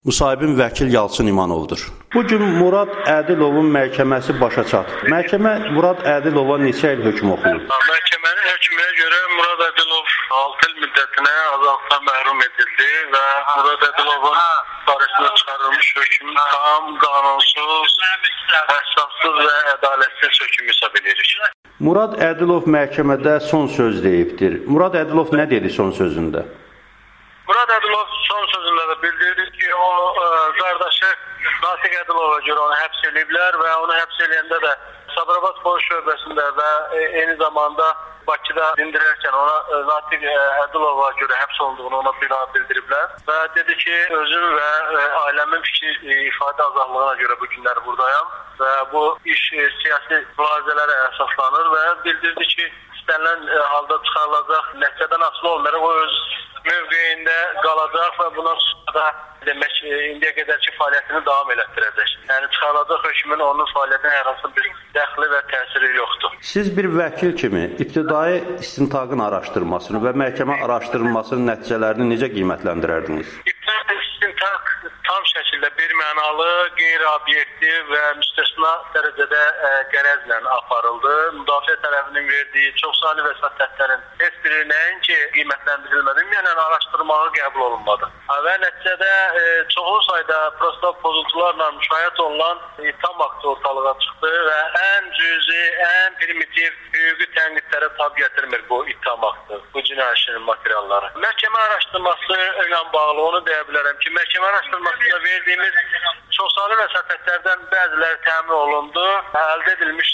Müsahibin vəkil Yalçın İmanovdur. Bugün Murad Ədilovun məhkəməsi başa çatdı. Məhkəmə Murad Ədilova neçə il hökm oxuyub? Məhkəmənin hökmünə görə Murad Ədilov 6 il müddətinə azadlıqdan məhrum edildi və Murad Ədilovun barəsində çıxarılmış hökm tam, qanunsuz, əsassız və ədalətsiz hökm hesab edilir. Murad Ədilov məhkəmədə son söz deyibdir. Murad Ədilov nə dedi son sözündə? Murad Ədilov son sözündə də bildirdi ki, o qardaşı Natiq Ədilova görə onu həbs ediblər və onu həbs edəndə də Sabirabad polis şöbəsində və eyni zamanda Bakıda dindirərkən ona Natiq Ədilova görə həbs olunduğunu ona bildiriblər və dedi ki, özüm və ailəmin fikri ifadə azadlığına görə bu günlər buradayam və bu iş siyasi mülahizələrə əsaslanır və bildirdi ki, istənilən halda çıxarılacaq, nəticədən asılı olmayaraq o öz mövqeyində qalacaq və bundan sonra da demək, indiyə qədərki fəaliyyətini davam elətdirəcək. Yəni, çıxarılacaq hökmün onun fəaliyyətinə hər hansı bir dəxli və təsiri yoxdur. Siz bir vəkil kimi ibtidai istintaqın araşdırmasını və məhkəmə araşdırılmasının nəticələrini necə qiymətləndirərdiniz? İbtidai istintaq tam şəkildə birmənalı, qeyri-obyektiv və müstəsna dərəcədə qərəzlə aparıldı. Müdafiə tərəfinin verdiyi çoxsaylı vəsatətlərin heç biri nəinki qiymətləndirilmədi, yəni araşdırmağa qəbul olunmadı. Və nəticədə çoxlu sayda prostat pozuntularla müşahidə olunan ittiham aktı ortalığa çıxdı və ən cüzi, ən primitiv hüquqi tənqidlərə tab gətirmir bu ittiham aktı, bu cinayət işinin materialları. Məhkəmə araşdırması ilə bağlı onu deyə bilərəm ki, məhkəmə araşdırmasında verdiyimiz çoxsaylı vəsatətlərdən bəziləri təmin olundu. Əldə edilmiş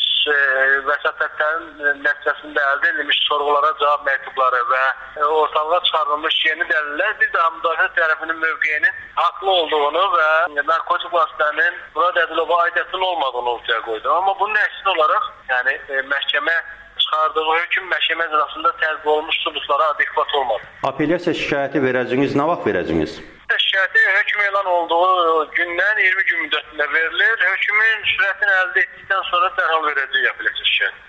vəsatətlərin nəticəsində əldə edilmiş sorğulara cavab məktubları və ortalığa çıxarılmış yeni dəlillər bir daha müdafiə tərəfinin mövqeyinin haqlı olduğunu və narkotik vasitənin Murad Ədilova aidiyyatının olmadığını ortaya qoydu. Amma bunun əksinə olaraq, yəni məhkəmə çıxardığı hökm məhkəmə icrasında tətbiq olunmuş sübutlara adekvat olmadı. Apellyasiya şikayəti verəcəksiniz, nə vaxt verəcəksiniz? Şikayəti hökm elan olduğu gündən 20 gün müddətində verilir. Hökmün sürətini əldə etdikdən sonra dərhal verəcək apellyasiya şikayəti.